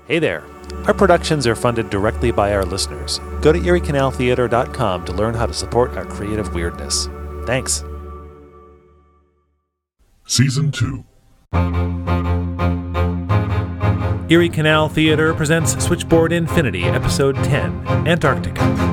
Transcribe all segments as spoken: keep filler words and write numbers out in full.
Hey there. Our productions are funded directly by our listeners. Go to erie canal theater dot com to learn how to support our creative weirdness. Thanks. Season two. Erie Canal Theater presents Switchboard Infinity, Episode ten, Antarctica.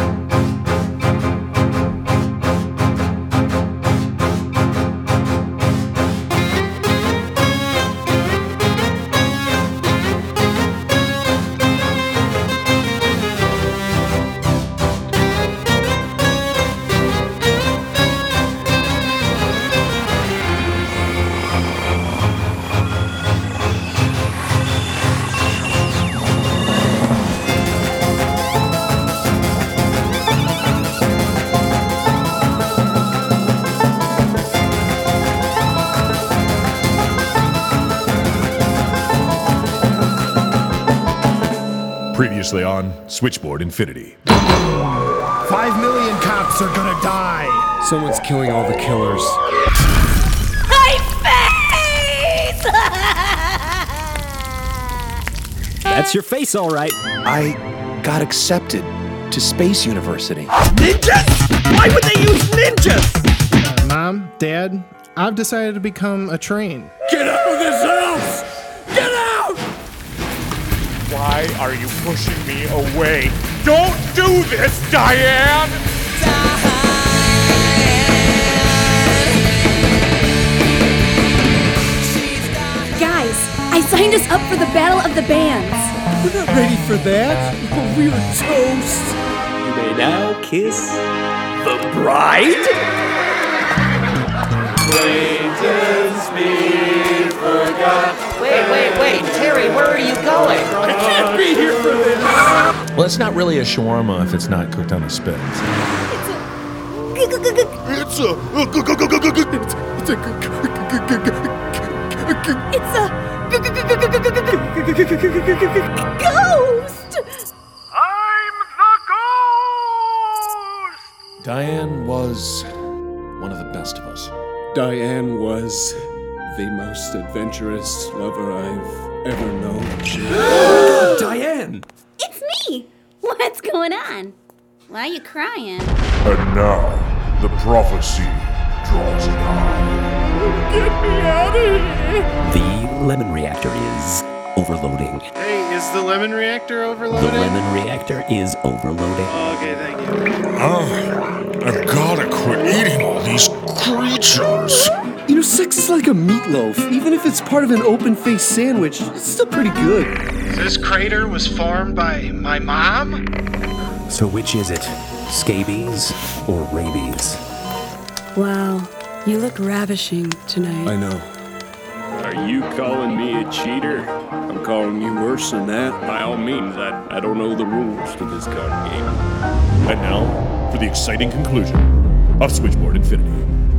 Previously on Switchboard Infinity. Five million cops are gonna die. Someone's killing all the killers. My face! That's your face, all right. I got accepted to Space University. Ninjas? Why would they use ninjas? Uh, Mom, Dad, I've decided to become a train. Get out of this house! Get out! Why are you pushing me away? Don't do this, Diane! Guys, I signed us up for the Battle of the Bands. We're not ready for that. We were toast. You may now kiss the bride. Acquaintance me forgot. Wait, wait, wait, Terry, where are you going? I can't be here for this. Well, it's not really a shawarma if it's not cooked on a spit. It's a... It's a... It's a It's a... Ghost! I'm the ghost! Diane was one of the best of us. Diane was the most adventurous lover I've ever known. Diane! It's me! What's going on? Why are you crying? And now, the prophecy draws nigh. Get me out of here! The lemon reactor is overloading. Hey, is the lemon reactor overloaded? The lemon reactor is overloading. Oh, okay, thank you. Oh, I've gotta quit eating all these creatures. You know, sex is like a meatloaf. Even if it's part of an open-faced sandwich, it's still pretty good. This crater was formed by my mom? So which is it? Scabies or rabies? Wow, you look ravishing tonight. I know. Are you calling me a cheater? I'm calling you worse than that. By all means, I, I don't know the rules to this card game. And now, for the exciting conclusion of Switchboard Infinity.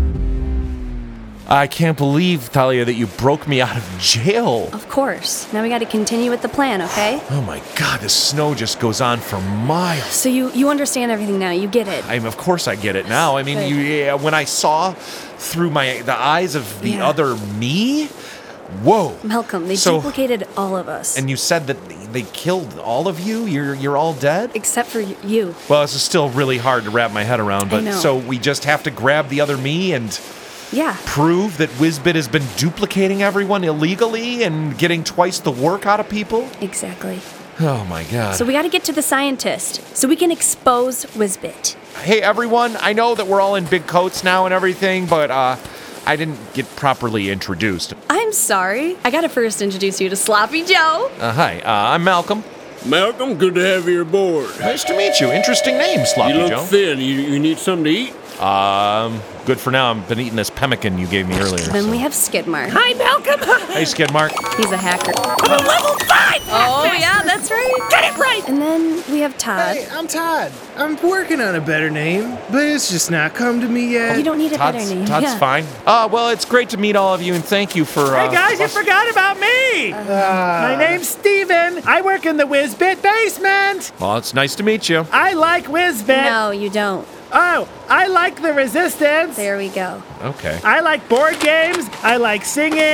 I can't believe, Thalia, that you broke me out of jail. Of course. Now we gotta continue with the plan, okay? Oh my god, this snow just goes on for miles. So you, you understand everything now, you get it. I mean, of course I get it now. I mean, Good. you, yeah, when I saw through my the eyes of the Yeah. other me, whoa. Malcolm, they So- duplicated all of us. And you said that they killed all of you? You're you're all dead? Except for y- you. Well, this is still really hard to wrap my head around, but know. so we just have to grab the other me and Yeah. prove that Whizbit has been duplicating everyone illegally and getting twice the work out of people? Exactly. Oh my god. So we gotta get to the scientist, so we can expose Whizbit. Hey everyone, I know that we're all in big coats now and everything, but uh I didn't get properly introduced. I'm sorry. I gotta first introduce you to Sloppy Joe. Uh, hi, uh, I'm Malcolm. Malcolm, good to have you aboard. Nice to meet you. Interesting name, Sloppy You look Joe. thin. You, you need something to eat? Um, good for now. I've been eating this pemmican you gave me earlier. Then so. we have Skidmark. Hi, Malcolm! Hey, Skidmark. He's a hacker. I'm a level five! Oh, yeah, that's right. Get it right! And then we have Todd. Hey, I'm Todd. I'm working on a better name, but it's just not come to me yet. You don't need a Todd's, better name. Todd's yeah. fine. Uh, well, it's great to meet all of you, and thank you for, uh... Hey guys, you us- forgot about me! My name's Steven. I work in the Whizbit basement. Well, it's nice to meet you. I like Whizbit. No, you don't. Oh, I like the Resistance. There we go. Okay. I like board games. I like singing.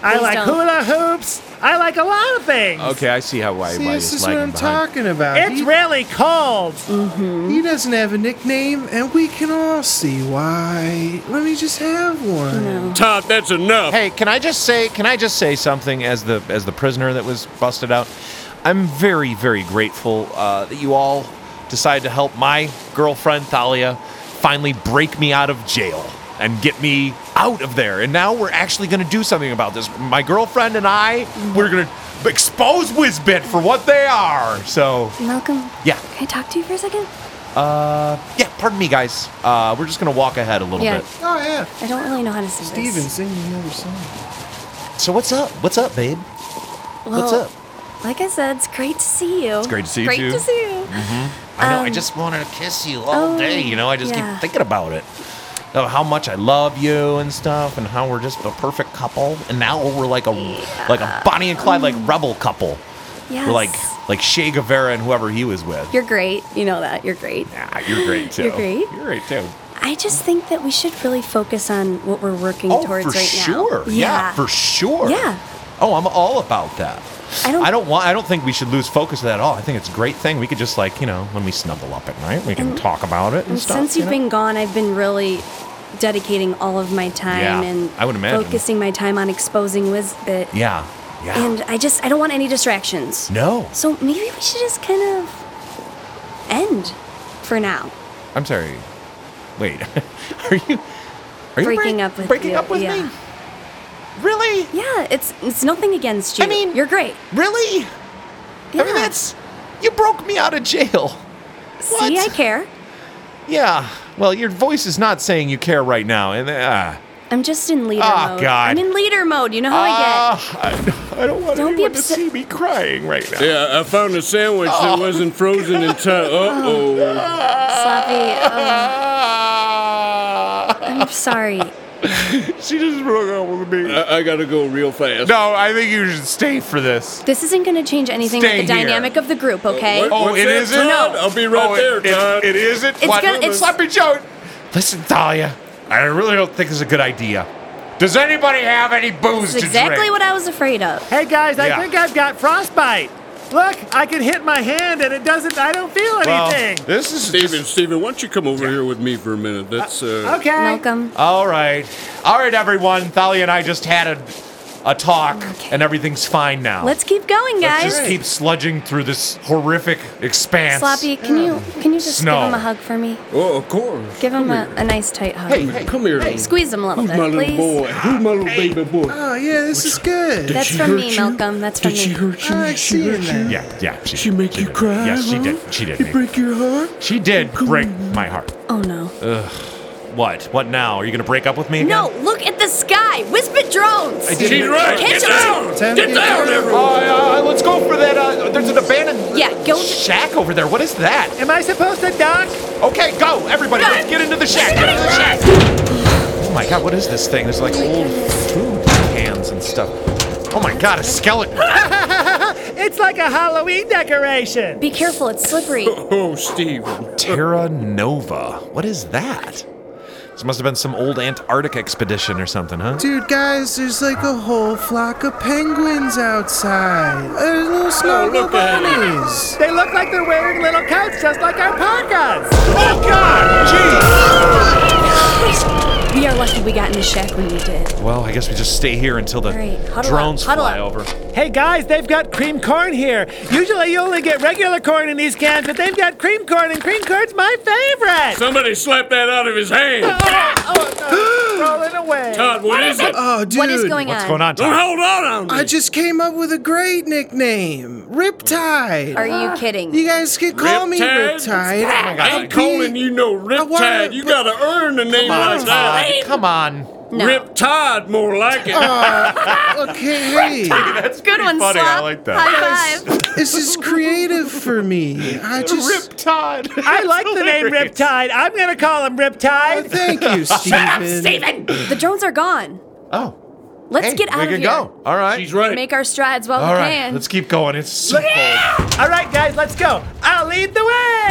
I Please like don't. hula hoops. I like a lot of things. Okay, I see how why, See, why this he's is what lagging I'm behind. talking about. It's he, really cold. he doesn't have a nickname, and we can all see why. Let me just have one. Todd, that's enough. Hey, can I just say can I just say something as the as the prisoner that was busted out? I'm very, very grateful uh, that you all decided to help my girlfriend Thalia finally break me out of jail and get me out of there. And now we're actually going to do something about this. My girlfriend and I, we're going to expose Whizbit for what they are. So, Malcolm, yeah. can I talk to you for a second? Uh, yeah, pardon me, guys. Uh, we're just going to walk ahead a little Yeah. bit. Oh, yeah. I don't really know how to say Steven, this. sing me another song. So what's up? What's up, babe? Well, What's up? Like I said, it's great to see you. It's great to see you, Great too. to see you. Mm-hmm. I know, I Um, just wanted to kiss you all oh, day, you know? I just yeah. keep thinking about it. Of how much I love you and stuff, and how we're just a perfect couple. And now we're like a like a Bonnie and Clyde, like rebel couple. Yes. We're like like Che Guevara and whoever he was with. You're great. You know that. You're great. Yeah, you're great too. You're great. You're great too. I just think that we should really focus on what we're working Oh, towards for right sure. now. Yeah. for sure. Yeah. Oh, I'm all about that. I don't- I don't want. I don't think we should lose focus of that at all. I think it's a great thing. We could just like you know when we snuggle up at night, we can And- talk about it and, And stuff. since you you've know? been gone, I've been really dedicating all of my time Yeah, and I would imagine. focusing my time on exposing Wizbit. Yeah. Yeah. And I just I don't want any distractions. No. So maybe we should just kind of end for now. I'm sorry. Wait. Are you are you Breaking break- up with breaking you, up with yeah. me? Really? Yeah, it's it's nothing against you. I mean, you're great. Really? Yeah. I mean, that's you broke me out of jail. See, I care. Yeah. Well, your voice is not saying you care right now, and uh, I'm just in leader Oh, mode. God. I'm in leader mode. You know how Ah, I get. I, I don't want Don't be anyone to upset. see me crying right now. Yeah, I found a sandwich that wasn't frozen in time. Uh-oh. Slappy, um, I'm sorry. She just broke up with me. I, I gotta go real fast. No, I think you should stay for this. This isn't going to change anything Stay with the here. dynamic of the group, okay? What- Oh, what's it that, isn't? Todd? No. I'll be right Oh, there, it, it- Todd. it isn't? It's What? gonna- it's- Sloppy Joe. Listen, Thalia, I really don't think it's a good idea. Does anybody have any booze That's to exactly drink? what I was afraid of. Hey guys, I Yeah. think I've got frostbite. Look, I can hit my hand and it doesn't. I don't feel Well, anything. this is Steven, Steven, why don't you come over here with me for a minute? That's, uh... Okay. Malcolm. All right. All right, everyone. Thalia and I just had a, a talk, and everything's fine now. Let's keep going, Let's guys. just keep sludging through this horrific expanse. Sloppy, can you can you just Snow. give him a hug for me? Oh, of course. Give him a, a nice tight hug. Hey, hey, Come here. Hey. Squeeze him a little Who's bit, my little please. boy? Who's my little baby boy? Oh, yeah, this is good. That's she from hurt me, you? Malcolm. That's from Did she me. hurt you? I Did she see hurt that. you? Yeah, yeah. She, She make you did. cry? Yes, she huh? did. She did. It make- break your heart? She did break my heart. Oh no. What? What now? Are you gonna break up with me again? No, look at the sky. Whisper drones. She's right. Catch Get him. down. Time to Get get down, down. everyone. Oh, uh, let's go for that. Uh, there's an abandoned Yeah, go. shack over there. What is that? Am I supposed to duck? Okay, go, everybody. Go. Let's get into the shack. Get into the shack. Oh my God, what is this thing? There's like old food cans and stuff. Oh my God, a skeleton. It's like a Halloween decoration. Be careful. It's slippery. Oh, Steven. Terra Nova. What is that? This must have been some old Antarctic expedition or something, huh? Dude, guys, there's like a whole flock of penguins outside. There's little snuggle look at 'em. bunnies. They look like they're wearing little coats just like our parkas. Oh God! We are lucky we got in the shack when we did. Jeez. Well, I guess we just stay here until the All right, huddle drones up, huddle fly up. over. Hey guys, they've got cream corn here. Usually you only get regular corn in these cans, but they've got cream corn, and cream corn's my favorite. Somebody slap that out of his hand. Oh, no. Rolling away. Todd, what is it? Oh, dude. What is going What's on? going on, Don't Tom? hold on on me. I just came up with a great nickname. Riptide. Are you kidding? You guys can call me Riptide? Riptide. I ain't calling you no Riptide. wanna- You gotta earn a name Come on, like that. Todd. Come on. No. Riptide, more like it. Uh, okay, hey. That's Good one, funny. Slop. I like that. High five. This is creative for me. I just. Rip Todd. I like the name Riptide. I'm going to call him Riptide. Thank you, Steven. Steven! The drones are gone. Oh. Let's Hey, get out we of can here. go. All right. She's right. Make our strides while All we right. can. Let's keep going. It's so cold. All right, guys, let's go. I'll lead the way.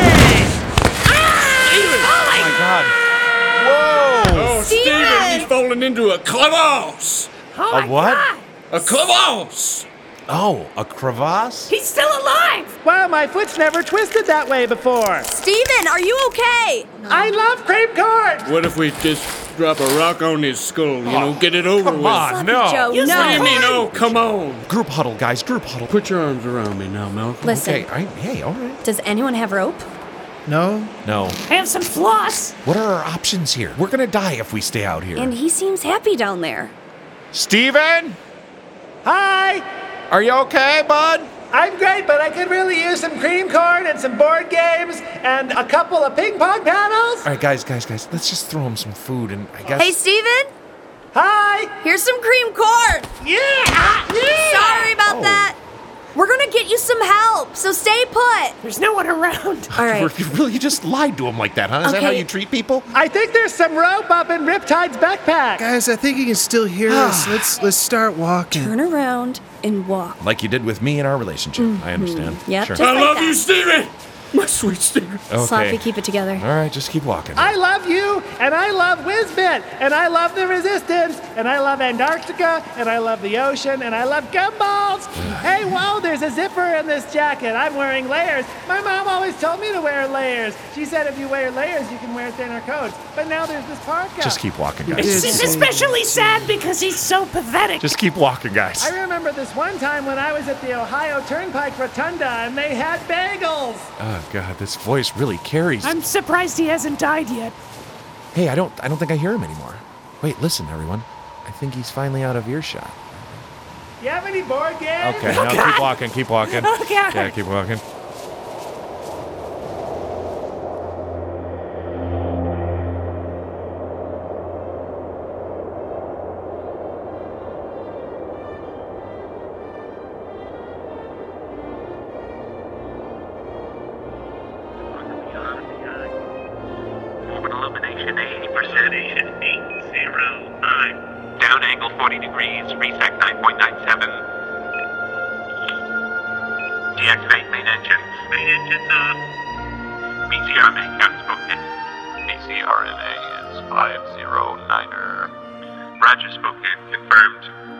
Oh my God. Whoa. Oh, Steven, he's falling into a crevasse. Oh A what? A A crevasse! Oh, a crevasse? He's still alive! Wow, my foot's never twisted that way before. Steven, are you okay? I love cream corn! What if we just drop a rock on his skull, you know, get it over Come with? on, no. Joe, What no. do you mean, oh, come on? Group huddle, guys, group huddle. Put your arms around me now, Malcolm. Listen, Okay, I, hey, all right. does anyone have rope? No? No. I have some floss. What are our options here? We're gonna die if we stay out here. And he seems happy down there. Steven? Hi! Are you okay, bud? I'm great, but I could really use some cream corn and some board games and a couple of ping pong paddles. All right, guys, guys, guys, let's just throw him some food and I guess... Hey, Steven, Hi! here's some cream corn. Yeah! Yeah! Sorry about Oh. that. We're gonna get you some help, so stay put. There's no one around. All right. You really just lied to him like that, huh? Is that how Okay. you treat people? I think there's some rope up in Riptide's backpack. Guys, I think he can still hear us. Let's let's start walking. Turn around and walk. Like you did with me in our relationship. I understand. Yep, Sure. just I like love that. you, Steven! My sweet Steven. Okay. Sloppy, keep it together. All right, just keep walking. I love you, and I love Whizbit, and I love the Resistance, and I love Antarctica, and I love the ocean, and I love gumballs. Hey, whoa, there's a zipper in this jacket. I'm wearing layers. My mom always told me to wear layers. She said if you wear layers, you can wear thinner coats. But now there's this parka. Just keep walking, guys. It's, it's especially sad because he's so pathetic. Just keep walking, guys. I remember this one time when I was at the Ohio Turnpike Rotunda, and they had bagels. Oh God, this voice really carries. I'm surprised he hasn't died yet. Hey, I don't, I don't think I hear him anymore. Wait, listen, everyone. I think he's finally out of earshot. You have any board games? Okay, now keep walking, keep walking. Oh, God. Yeah, keep walking. Orbit illumination eighty percent. eight zero nine. Down angle forty degrees. Resec nine point nine seven. Deactivate main engines. Main engines on. B C R M A count spoken. B C R M A is five zero niner. Roger spoken. Confirmed.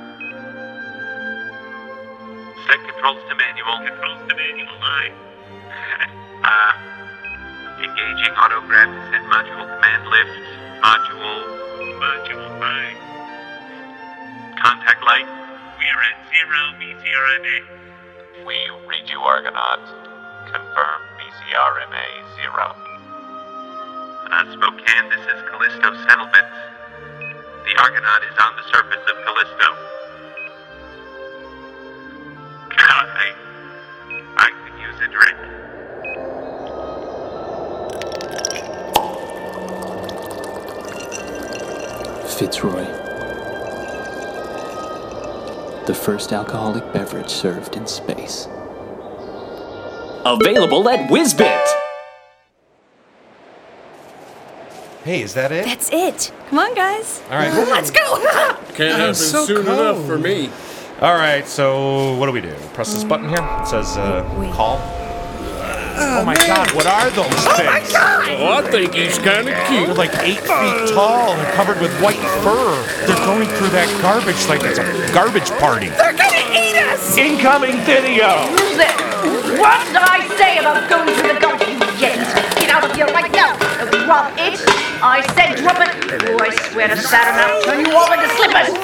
Set controls to manual. Controls to manual line. uh. Engaging autograph set module command lift. Module. Module fine. Contact light. We are at zero B C R M A. We read you, Argonaut. Confirm B C R M A zero. Uh, Spokane, this is Callisto settlement. The Argonaut is on the surface of Callisto. I, I could use a drink. Fitzroy. The first alcoholic beverage served in space. Available at Whizbit! Hey, is that it? That's it. Come on, guys. All right. Let's go. Can't happen so soon cold. enough for me. All right, so what do we do? Press this button here. It says uh, Wait. call. Oh, my God, what are those things? Oh, I think he's kind of They're cute. like eight feet tall and covered with white fur. They're going through that garbage like it's a garbage party. They're gonna eat us. Incoming video! What did I say about going through the garbage, you Yetis? Get out of here right now! Drop it! I said drop it! Oh, I swear to Saturn, I'll turn you all into slippers!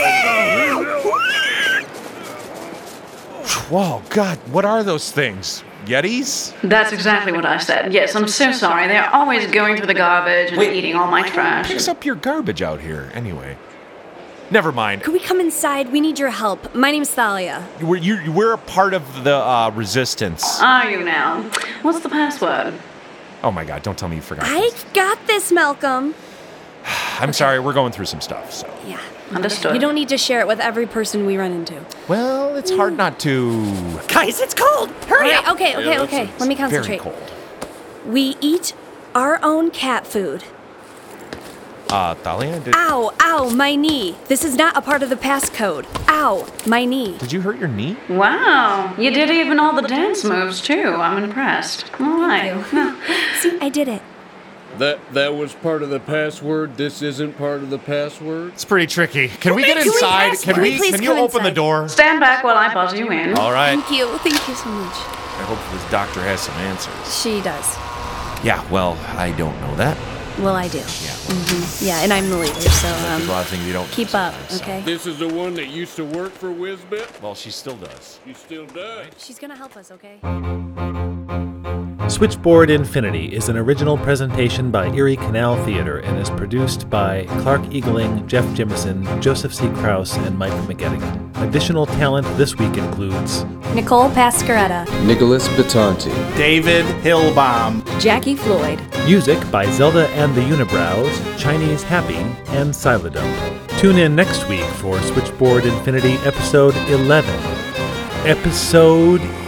Whoa, God, what are those things? Yetis? That's exactly what I said. Yes, I'm so sorry. They're always going through the garbage and Wait, eating all my trash. Picks up your garbage out here, anyway. Never mind. Could we come inside? We need your help. My name's Thalia. We're, you, we're a part of the uh, resistance. Are you now? What's the password? Oh my God, don't tell me you forgot. I got this, Malcolm. I'm sorry, we're going through some stuff, so. Yeah. Understood. You don't need to share it with every person we run into. Well, it's hard not to. Guys, it's cold. Hurry Right, up. okay, okay, Yeah, okay. it's- Let me it's concentrate. Very cold. We eat our own cat food. Uh, Thalia, did, Ow, ow, my knee. This is not a part of the passcode. Ow, my knee. did you hurt your knee? Wow, you did even all the dance moves too. I'm impressed. All right. See, I did it. That that was part of the password. This isn't part of the password. It's pretty tricky. Can we get Can we inside? ask- Can can we we? please Can you come open the inside? door? Stand back while I buzz you in. All right. Thank you. Thank you so much. I hope this doctor has some answers. She does. Yeah. Well, I don't know that. Well, I do. Yeah. hmm Yeah, and I'm the leader, so um, There's a lot of things you don't. keep up, okay? This is the one that used to work for Wizbit? Well, she still does. She still does. She's gonna help us, okay? Switchboard Infinity is an original presentation by Erie Canal Theater and is produced by Clark Eagling, Jeff Jemison, Joseph C. Krause, and Mike McGettigan. Additional talent this week includes Nicole Pascaretta, Nicholas Batanti, David Hillbaum, Jackie Floyd, music by Zelda and the Unibrows, Chinese Happy, and Silodome. Tune in next week for Switchboard Infinity Episode eleven. Episode